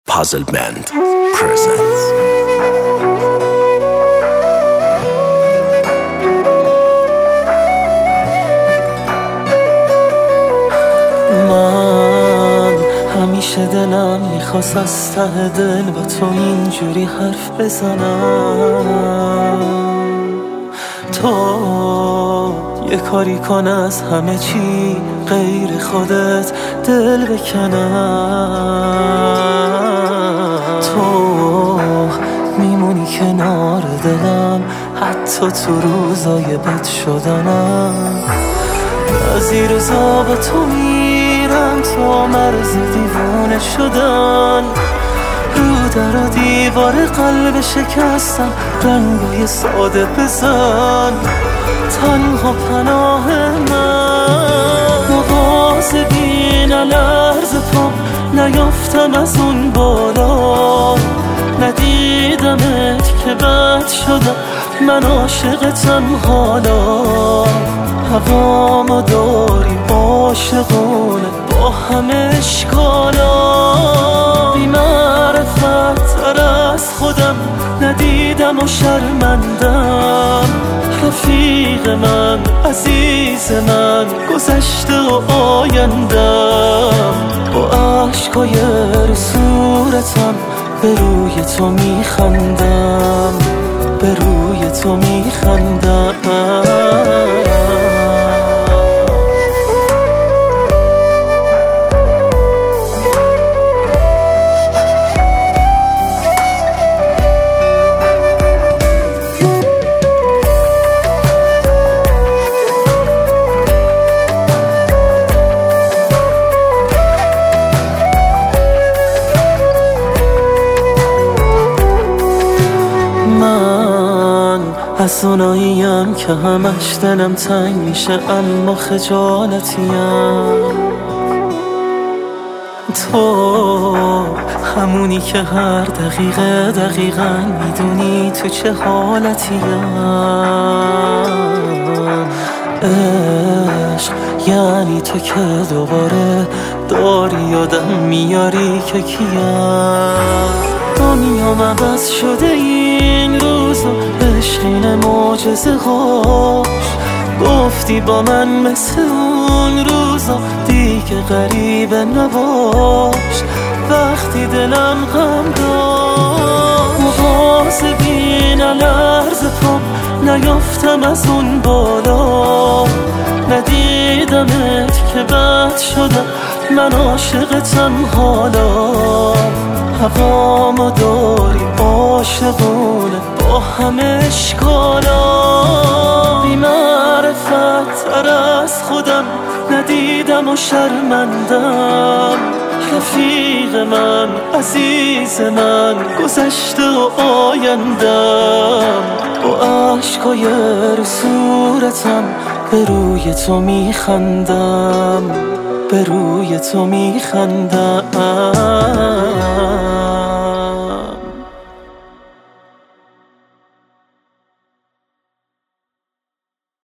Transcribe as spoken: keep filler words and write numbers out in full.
Puzzle Band presents. من همیشه دلم میخواست از ته دل با تو اینجوری حرف بزنم، تو یه کاری کن از همه چی غیر خودت دل بکنم. تو میمونی کنار دلم حتی تو روزای بد شدنم. از این روزا با تو میرم تو مرز دیوانه شدن، رو در و دیوار قلب شکستم رنگای ساده بزن. تنها پناه من مواظبی نلرز پام نیافتم از اون بالا، ندیدمت که بد شدم من عاشقتم حالا. هوامو داری عاشقونه با همه اشکالا، بی معرفت تر از خودم ندیدم و شرمندم. رفیق من عزیز من گذشته و آیندم، با عشقای رو صورتم به روی تو میخندم، به روی تو میخندم. از اوناییم که همش دلم تنگ میشه اما خجالتیم. تو همونی که هر دقیقه دقیقاً میدونی تو چه حالتیم. عشق یعنی تو که دوباره داری یادم میاری که کیم. دنیام عوض شده این روزا، عشقین معجزه هاش. گفتی با من مثل اون روزا دیگه غریبه نباش. وقتی دلم غم داشت مواظبی نلرز پام نیافتم از اون بالا، ندیدمت که بد شدم من عاشقتم حالا. هوامو داری عاشقونه با همه اشکالا، بی معرفت تر از خودم ندیدم و شرمندم. رفیق من عزیز من گذشته و آیندم، با عشقای رو صورتم به روی تو میخندم، به روی تو میخندم.